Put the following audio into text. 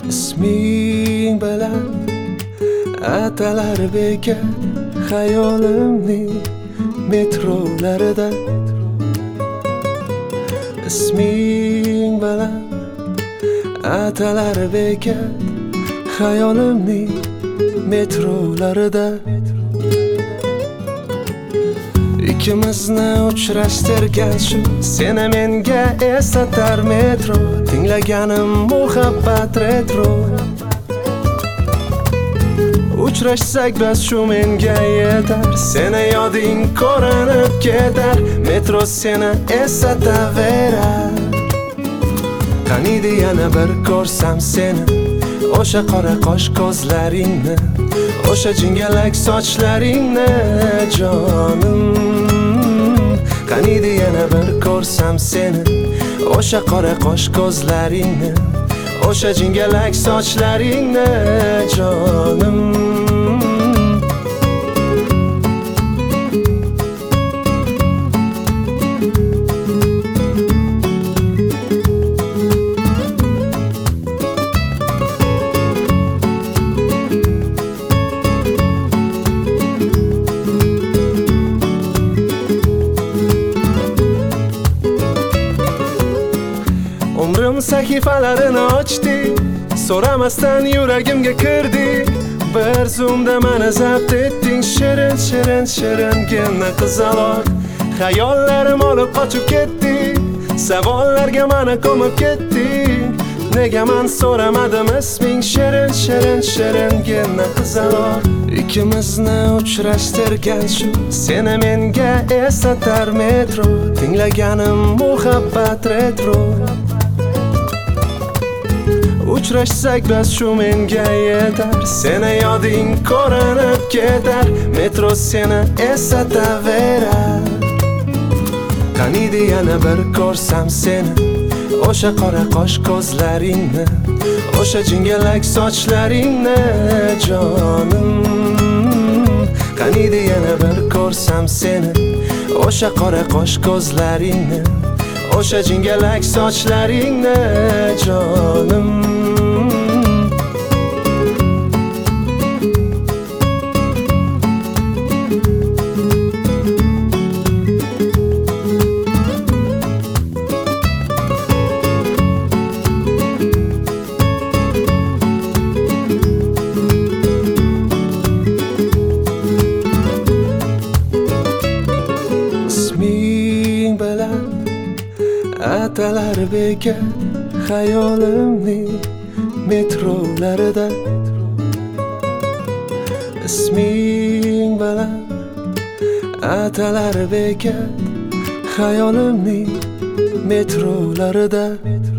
isming bilan atalar bekat xayolimning metrolarida. Isming bilan atalar bekat xayolimning metrolarida. İkimizni uchrashtirgan shu seni menga eslatar metro, tinglaganim muhabbat retro. Uchrashsak bas shu menga yetar, seni yoding ko'rinib ketar, metro seni eslataverar. Qaniydi yana bir ko'rsam seni, o'sha qora qosh ko'zlaringni, o'sha jingalak sochlaringni jonim. Qaniydi yana bir ko'rsam seni, o'sha qora qosh ko'zlaringni, o'sha jingalak sochlaringni jonim. Umrim sahifalarini ochdi, so'ramasdan yuragimga kirdi. Bir zumda meni zabt etding, shirin shirin shiringina qizaloq. Xayollarim olib qochib ketdi, savollarga meni ko'mib ketding. Nega men so'ramadim isming, shirin shirin shiringina qizaloq. Ikimizni uchrashtirgan shu seni menga eslatar metro, tinglaganim muhabbat retro. Uchrashsak bas shu menga yetar, seni yoding ko'rinib ketar, metro seni eslataverar. Qaniydi yana bir ko'rsam seni, o'sha qora qosh ko'zlaringni, o'sha jingalak sochlaringni jonim. Qaniydi yana bir ko'rsam seni, o'sha qora qosh ko'zlaringni, o'sha jingalak sochlaringni jonim. Isming bilan atalar bekat xayolimning metrolarida. Isming bilan atalar bekat xayolimning metrolarida.